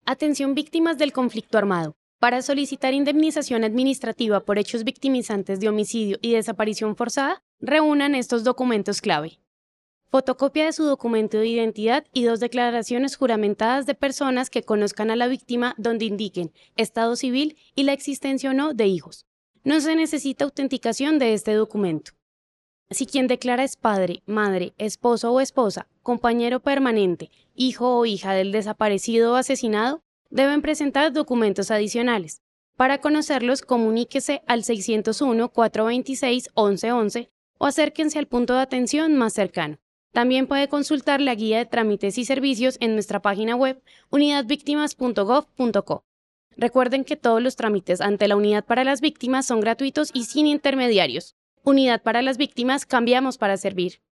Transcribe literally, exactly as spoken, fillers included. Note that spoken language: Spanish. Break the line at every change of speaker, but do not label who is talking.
Atención víctimas del conflicto armado. Para solicitar indemnización administrativa por hechos victimizantes de homicidio y desaparición forzada, reúnan estos documentos clave. Fotocopia de su documento de identidad y dos declaraciones juramentadas de personas que conozcan a la víctima donde indiquen estado civil y la existencia o no de hijos. No se necesita autenticación de este documento. Si quien declara es padre, madre, esposo o esposa, compañero permanente, hijo o hija del desaparecido o asesinado, deben presentar documentos adicionales. Para conocerlos, comuníquese al seiscero uno, cuatrocientos veintiséis, once once o acérquense al punto de atención más cercano. También puede consultar la guía de trámites y servicios en nuestra página web unidad víctimas punto gov punto co. Recuerden que todos los trámites ante la Unidad para las Víctimas son gratuitos y sin intermediarios. Unidad para las Víctimas, cambiamos para servir.